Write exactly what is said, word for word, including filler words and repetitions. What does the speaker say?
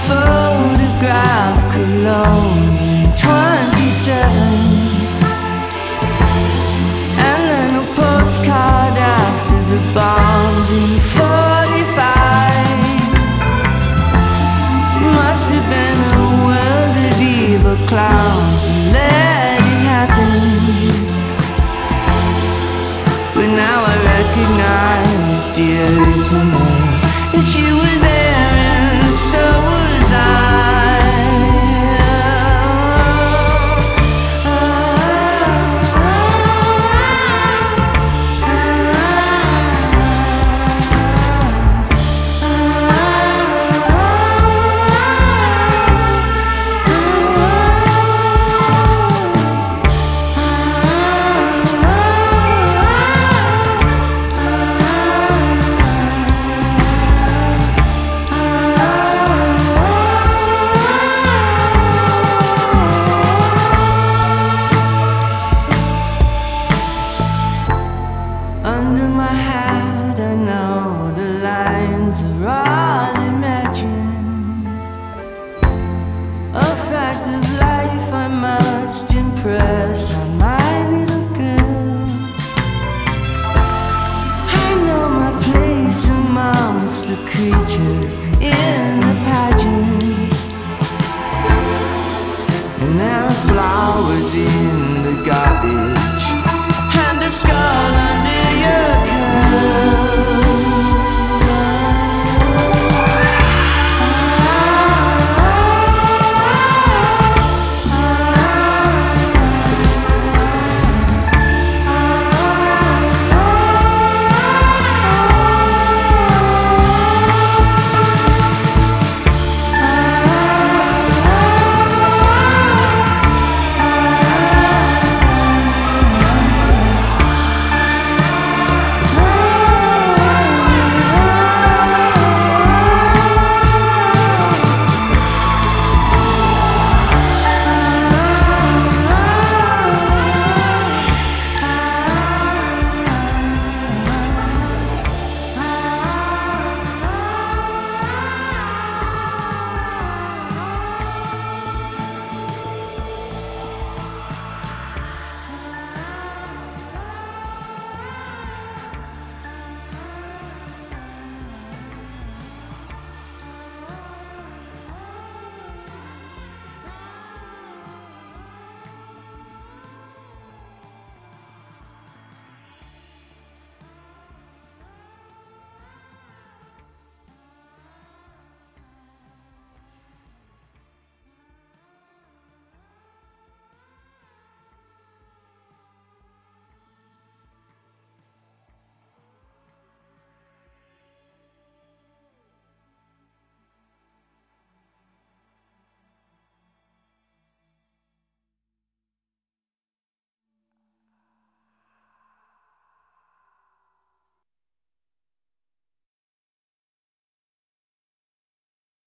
photograph Cologne in twenty-seven, and then a postcard after the bombs in forty-five. Must have been a world of evil clowns who let it happen. But now I recognize, dear listeners, that you were there and so was I. Under my hat, I know the lines are all imagined. A fact of life I must impress on my little girl. I know my place amongst the creatures in